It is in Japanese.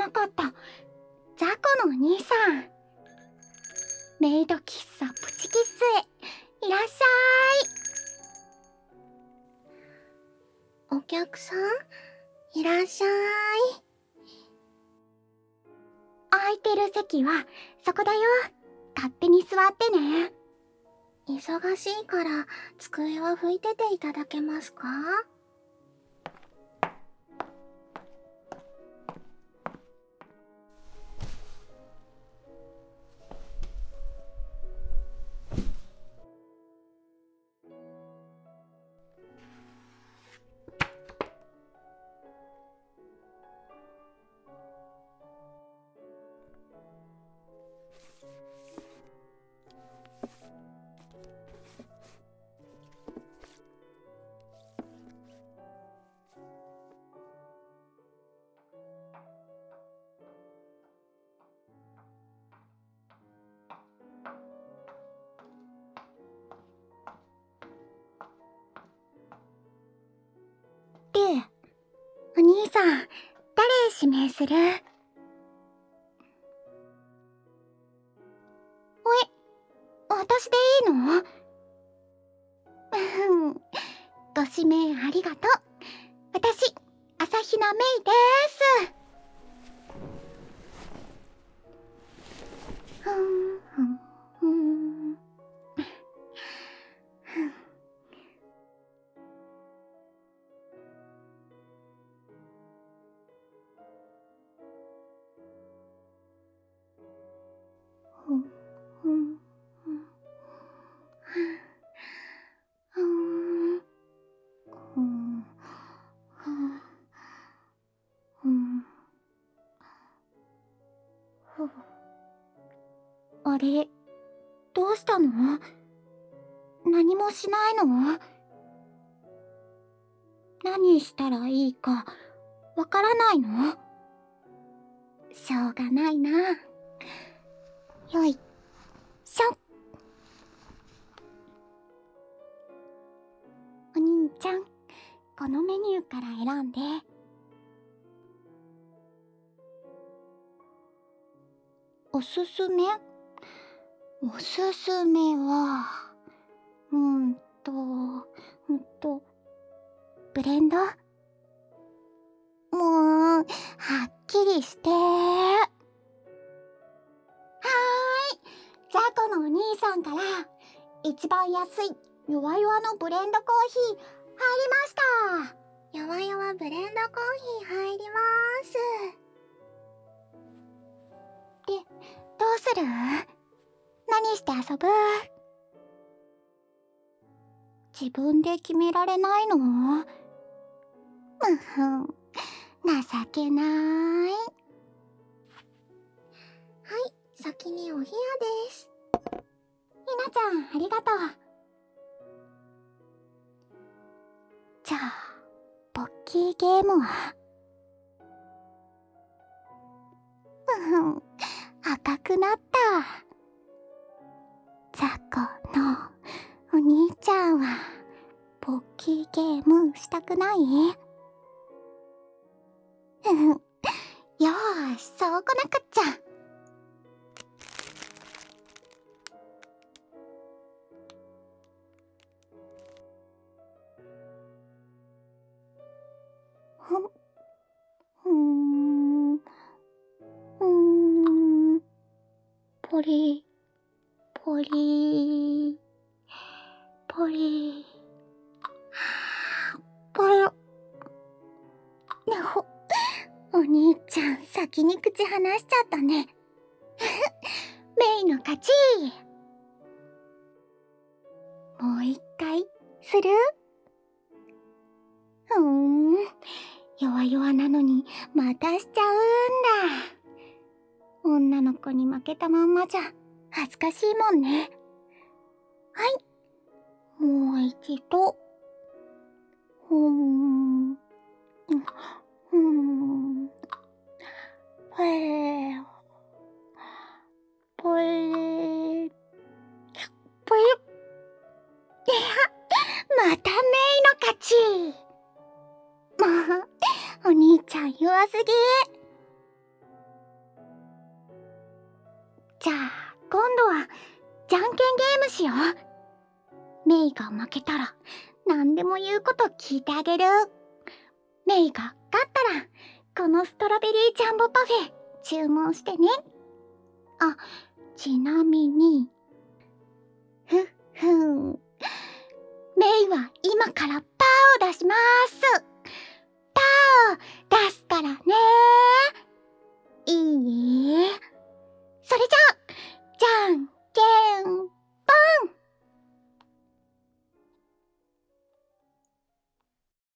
なかった。ザコのお兄さん。メイド喫茶プチキッスへいらっしゃい。お客さんいらっしゃい。空いてる席はそこだよ。勝手に座ってね。忙しいから机は拭いてていただけますか？で、お兄さん、誰指名する？私でいいの？ご指名ありがとう。私、朝比奈メイです。ふんふんふんふんふんふんふんふんふんふん。あれ、どうしたの？何もしないの？何したらいいかわからないの？しょうがないな。よいしょ。お兄ちゃん、このメニューから選んで。おすすめ？おすすめは、ブレンド？もう、はっきりして。はーい。ザコのお兄さんから、一番安い、弱々のブレンドコーヒー、入りました。弱々ブレンドコーヒー入ります。で、どうする？何して遊ぶ？自分で決められないの？情けない。はい、先にお部屋です。ひなちゃん、ありがとう。じゃあ、ポッキーゲームは？赤くなった。ザコのお兄ちゃんはポッキーゲームしたくない？よーし、そうこなくっちゃ。ポリポリポリポロ。お兄ちゃん、先に口離しちゃったね。メイの勝ち。もう一回する？弱々なのにまたしちゃうんだ。女の子に負けたまんまじゃ恥ずかしいもんね。はい、もう一度。ぽいぽい。いや、またメイの勝ち。もう、お兄ちゃん弱すぎ。 じゃあ今度はじゃんけんゲームしよう。メイが負けたら何でも言うこと聞いてあげる。メイが勝ったらこのストロベリージャンボパフェ注文してね。あ、ちなみにふっふん、メイは今からパーを出します。パー、